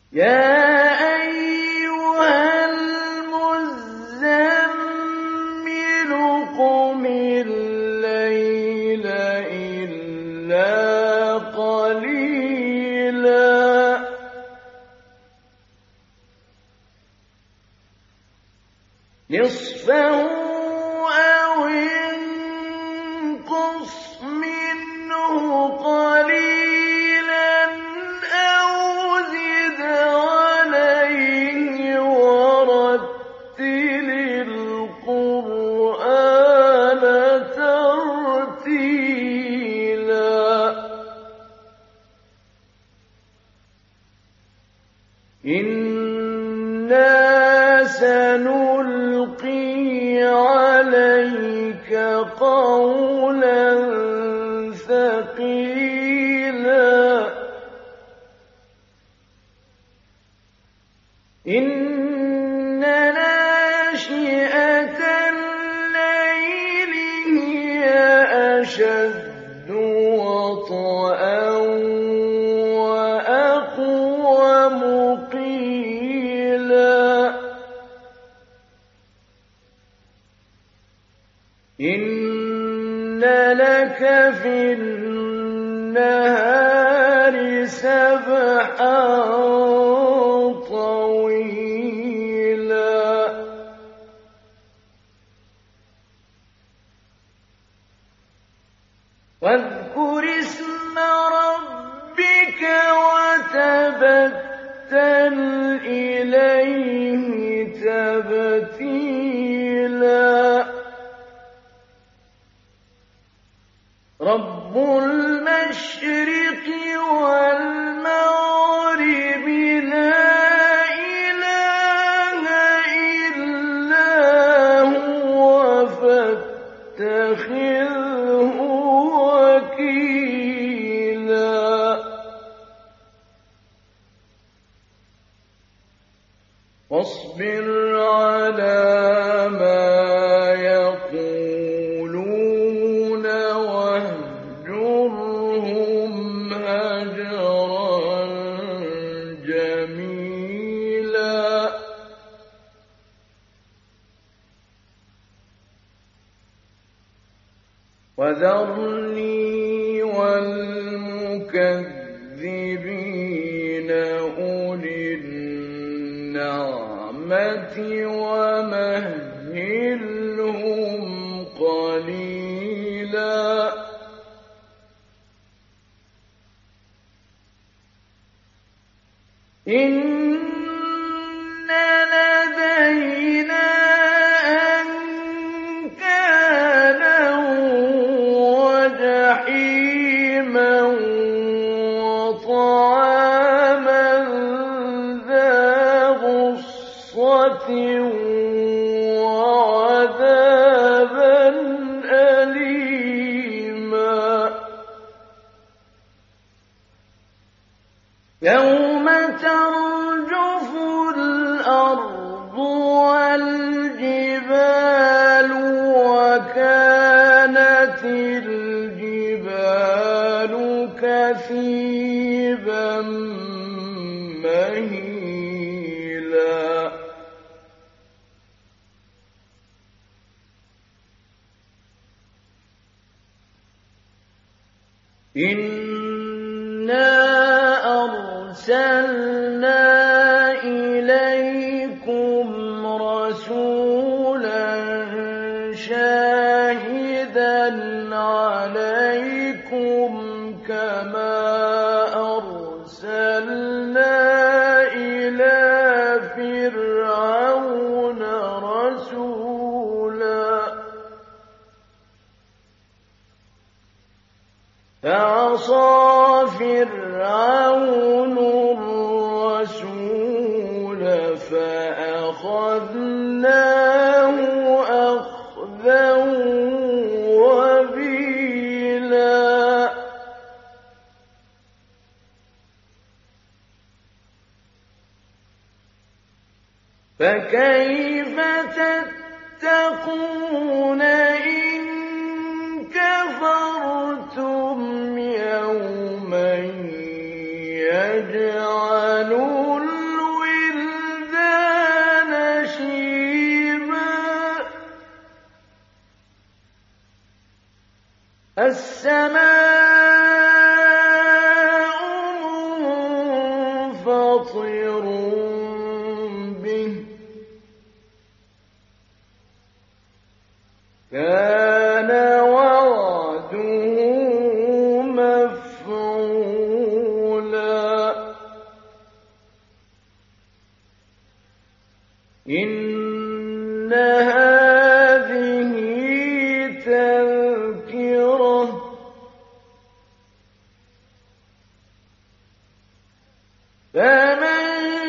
يا أيها المزمل قم الليل إلا قليلا نصفه أو انقص منه قليلا أو زد عليه ورتل القرآن ترتيلا إنا سنلقي عليك قولا ثقيلا إن ناشئة الليل هي أشد وطئا وأقوم قيلا إن لك في النهار سبحا طويلا واذكر اسم ربك وتبتل إليه تبتيلا رب المشرق والمغرب لا إله إلا هو فاتخذه وكيلا واصبر على ما يقولون واهجرهم هجرا جميلا وذرني والمكذبين أولي النعمة ومهلهم قليلا إن لدينا أنكالا وجحيما وطعاما ذا غصة وعذابا أليما يوم ترجف الأرض والجبال وكانت الجبال كثيبا مهيلا إنا أرسلنا إليكم رسولا شاهدا عليكم كما أرسلنا إلى فرعون رسولا فعصى فرعون الرسول فأخذناه أخذا وبيلا فكيف تتقون إن كفرتم يوما يجعل السَّمَاءُ مُنفَطِرٌ بِهِ كَانَ وَعْدُهُ مَفْعُولًا إِنَّ هَٰذِهِ تَذْكِرَةٌ فَمَن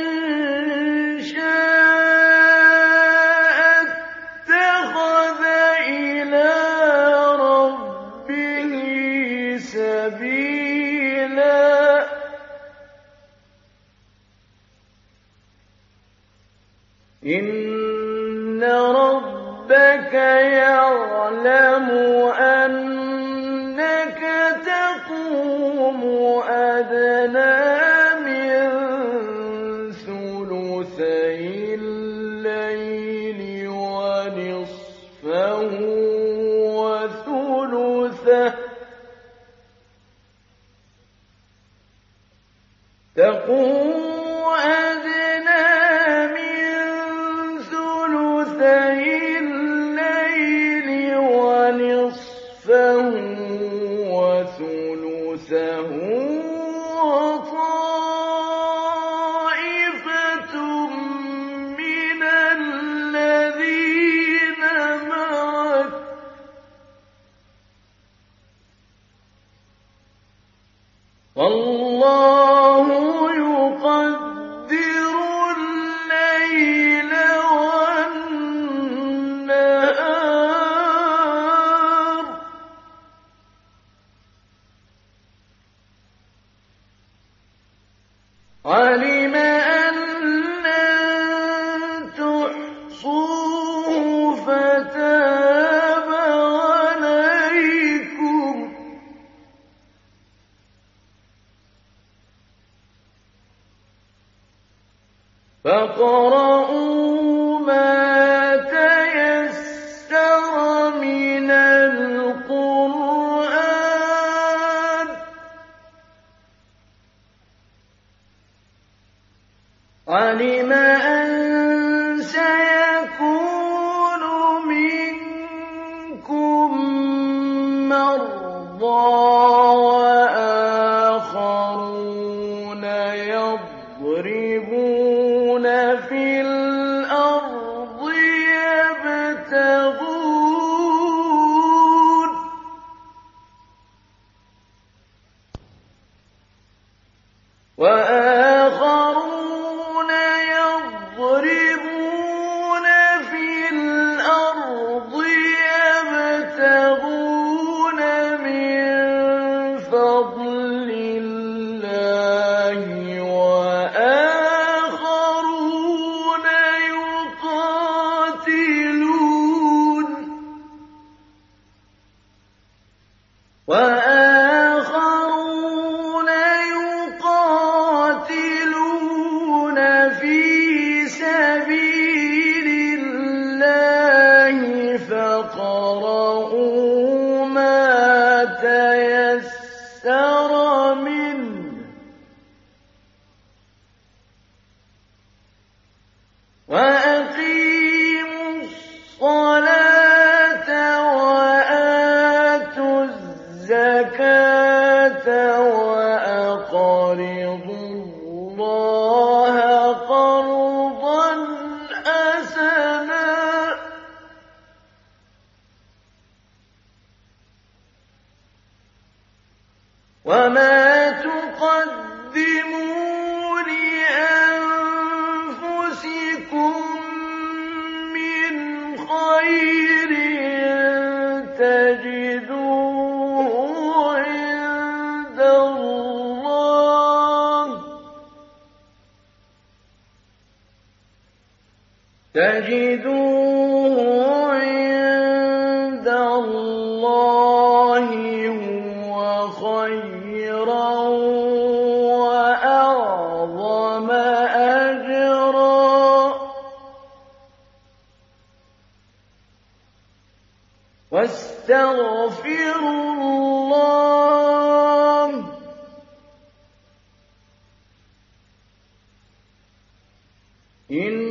شَاءَ اتَّخَذَ إِلَىٰ رَبِّهِ سَبِيلًا إِنَّ رَبَّكَ يَعْلَمُ أَنَّكَ تَقُومُ أَدْنَىٰ مِن ثُلُثَيِ اللَّيْلِ وَنِصْفَهُ وَثُلُثَهُ وطائفة من الذين معك والله يقدر الليل والنهار عَلِمَ أَن لَّن تُحْصُوهُ فَتَابَ عَلَيْكُمْ ۖ فاقرؤوا ما تيسر من القرآن عَلِمَ أَن سَيَكُونُ مِنكُم مَّرْضَىٰ وَآخَرُونَ يَضْرِبُونَ فِي الْأَرْضِ يَبْتَغُونَ مِن فَضْلِ اللَّهِ وآخرون يقاتلون فِي سَبِيلِ اللَّهِ فاقرؤوا مَا تَيَسَّرَ مِنْهُ وَأَقِيمُوا الصَّلَاةَ وَآتُوا الزَّكَاةَ وَأَقْرِضُوا اللَّهَ قَرْضًا حَسَنًا وَمَا تُقَدِّمُوا لِأَنفُسِكُم مِّنْ خَيْرٍ تَجِدُوهُ عِندَ اللَّهِ هُوَ خَيْرًا وَأَعْظَمَ أَجْرًا واستغفروا الله إن